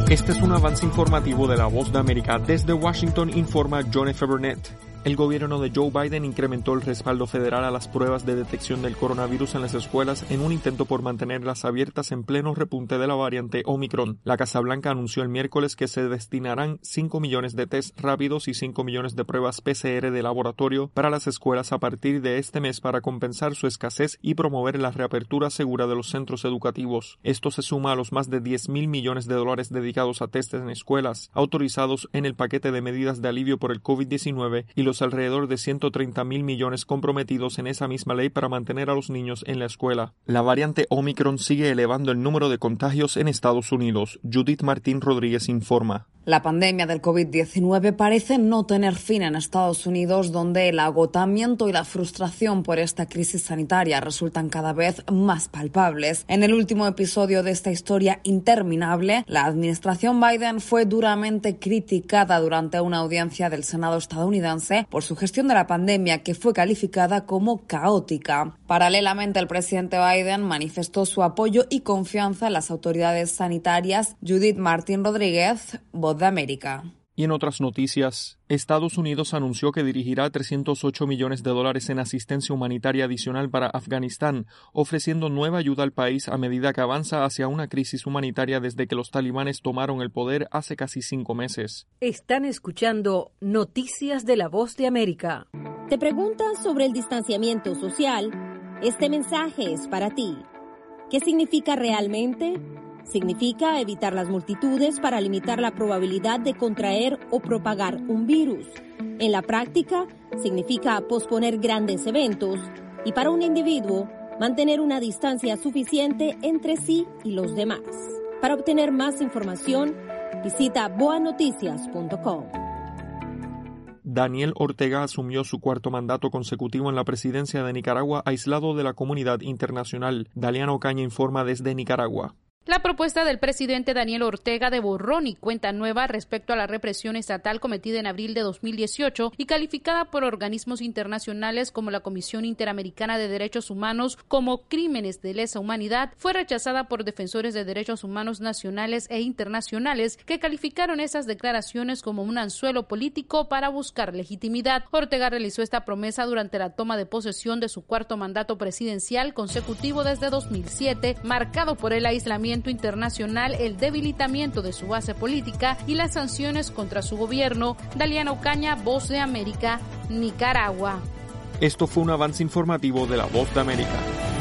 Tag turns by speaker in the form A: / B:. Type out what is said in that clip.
A: Este es un avance informativo de La Voz de América. Desde Washington informa John F. Burnett. El gobierno de Joe Biden incrementó el respaldo federal a las pruebas de detección del coronavirus en las escuelas en un intento por mantenerlas abiertas en pleno repunte de la variante Omicron. La Casa Blanca anunció el miércoles que se destinarán 5 millones de test rápidos y 5 millones de pruebas PCR de laboratorio para las escuelas a partir de este mes para compensar su escasez y promover la reapertura segura de los centros educativos. Esto se suma a los más de $10,000 millones dedicados a testes en escuelas, autorizados en el paquete de medidas de alivio por el COVID-19 y los alrededor de $130,000 millones comprometidos en esa misma ley para mantener a los niños en la escuela. La variante Omicron sigue elevando el número de contagios en Estados Unidos. Judith Martín Rodríguez informa.
B: La pandemia del COVID-19 parece no tener fin en Estados Unidos, donde el agotamiento y la frustración por esta crisis sanitaria resultan cada vez más palpables. En el último episodio de esta historia interminable, la administración Biden fue duramente criticada durante una audiencia del Senado estadounidense por su gestión de la pandemia, que fue calificada como caótica. Paralelamente, el presidente Biden manifestó su apoyo y confianza en las autoridades sanitarias. Judith Martín Rodríguez, Voz de América.
A: Y en otras noticias, Estados Unidos anunció que dirigirá $308 millones en asistencia humanitaria adicional para Afganistán, ofreciendo nueva ayuda al país a medida que avanza hacia una crisis humanitaria desde que los talibanes tomaron el poder hace casi 5 meses.
C: Están escuchando Noticias de La Voz de América.
D: ¿Te preguntas sobre el distanciamiento social? Este mensaje es para ti. ¿Qué significa realmente? Significa evitar las multitudes para limitar la probabilidad de contraer o propagar un virus. En la práctica, significa posponer grandes eventos y para un individuo, mantener una distancia suficiente entre sí y los demás. Para obtener más información, visita boanoticias.com.
A: Daniel Ortega asumió su 4º mandato consecutivo en la presidencia de Nicaragua, aislado de la comunidad internacional. Daliana Ocaña informa desde Nicaragua.
E: La propuesta del presidente Daniel Ortega de borrón y cuenta nueva respecto a la represión estatal cometida en abril de 2018 y calificada por organismos internacionales como la Comisión Interamericana de Derechos Humanos como crímenes de lesa humanidad, fue rechazada por defensores de derechos humanos nacionales e internacionales que calificaron esas declaraciones como un anzuelo político para buscar legitimidad. Ortega realizó esta promesa durante la toma de posesión de su 4º mandato presidencial consecutivo desde 2007, marcado por el aislamiento internacional, el debilitamiento de su base política y las sanciones contra su gobierno. Daliana Ocaña, Voz de América, Nicaragua.
A: Esto fue un avance informativo de La Voz de América.